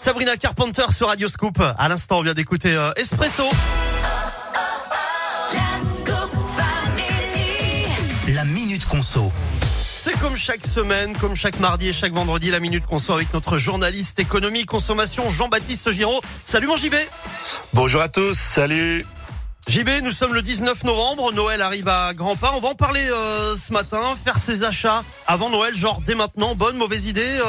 Sabrina Carpenter sur Radio Scoop. À l'instant, on vient d'écouter Espresso. La Minute Conso. C'est comme chaque semaine, comme chaque mardi et chaque vendredi, la Minute Conso avec notre journaliste économie consommation Jean-Baptiste Giraud. Salut mon JB. Bonjour à tous, salut. JB, nous sommes le 19 novembre, Noël arrive à grands pas. On va en parler ce matin, faire ses achats avant Noël, genre dès maintenant, bonne, mauvaise idée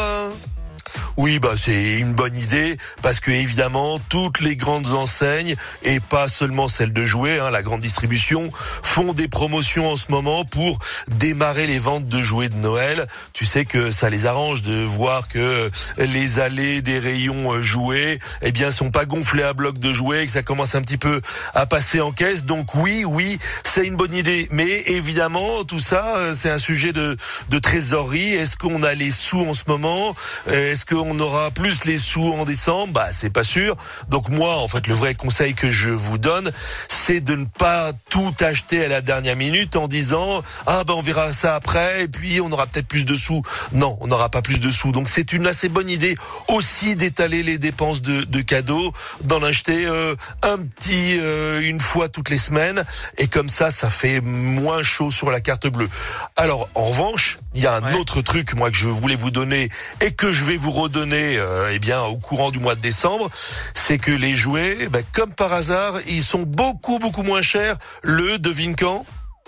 Oui, c'est une bonne idée parce que évidemment toutes les grandes enseignes et pas seulement celles de jouets, la grande distribution font des promotions en ce moment pour démarrer les ventes de jouets de Noël. Tu sais que ça les arrange de voir que les allées des rayons jouets, sont pas gonflés à bloc de jouets et que ça commence un petit peu à passer en caisse. Donc oui, c'est une bonne idée. Mais évidemment, tout ça, c'est un sujet de trésorerie. Est-ce qu'on a les sous en ce moment? Est-ce qu'on aura plus les sous en décembre? C'est pas sûr. Donc moi, en fait, le vrai conseil que je vous donne, c'est de ne pas tout acheter à la dernière minute en disant on verra ça après et puis on aura peut-être plus de sous. Non, on n'aura pas plus de sous. Donc c'est une assez bonne idée aussi d'étaler les dépenses de cadeaux, d'en acheter un petit une fois toutes les semaines et comme ça fait moins chaud sur la carte bleue. Alors en revanche, il y a un autre truc moi que je voulais vous donner et que je vais vous redonner au courant du mois de décembre, c'est que les jouets, comme par hasard, ils sont beaucoup moins chers. Devine quand?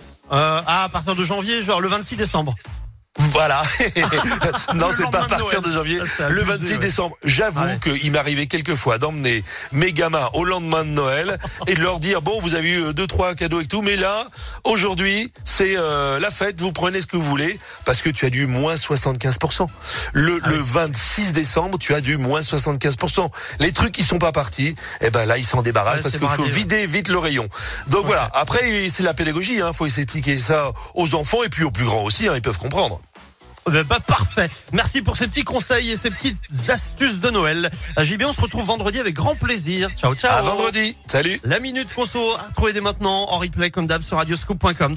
À partir de janvier, genre le 26 décembre. Voilà. Non, c'est pas à partir de janvier. Le 26 décembre. J'avoue qu'il m'arrivait quelquefois d'emmener mes gamins au lendemain de Noël et de leur dire vous avez eu 2-3 cadeaux et tout, mais là, aujourd'hui, c'est la fête, vous prenez ce que vous voulez parce que tu as du moins 75%. Le 26 décembre, tu as du moins 75%. Les trucs qui sont pas partis, là, ils s'en débarrassent parce qu'il faut vider vite le rayon. Donc voilà. Après, c'est la pédagogie, faut expliquer ça aux enfants et puis aux plus grands aussi, ils peuvent comprendre. Parfait. Merci pour ces petits conseils et ces petites astuces de Noël. JB, on se retrouve vendredi avec grand plaisir. Ciao. À vendredi. Salut. La Minute Conso à retrouver dès maintenant en replay comme d'hab sur radioscoop.com.